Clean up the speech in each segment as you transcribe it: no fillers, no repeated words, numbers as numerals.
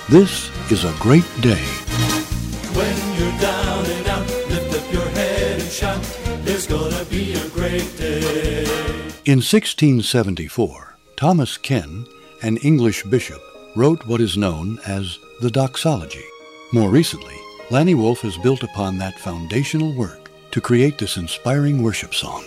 This is a great day. When you're down and out, lift up your head and shout, there's gonna be a great day. In 1674, Thomas Ken, an English bishop, wrote what is known as the Doxology. More recently, Lanny Wolf has built upon that foundational work to create this inspiring worship song.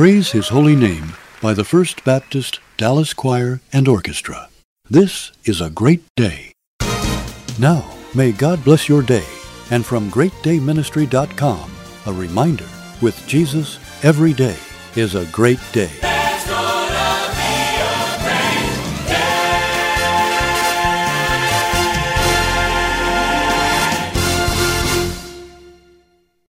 Praise His Holy Name by the First Baptist Dallas Choir and Orchestra. This is a great day. Now, may God bless your day. And from GreatDayMinistry.com, a reminder, with Jesus, every day is a great day.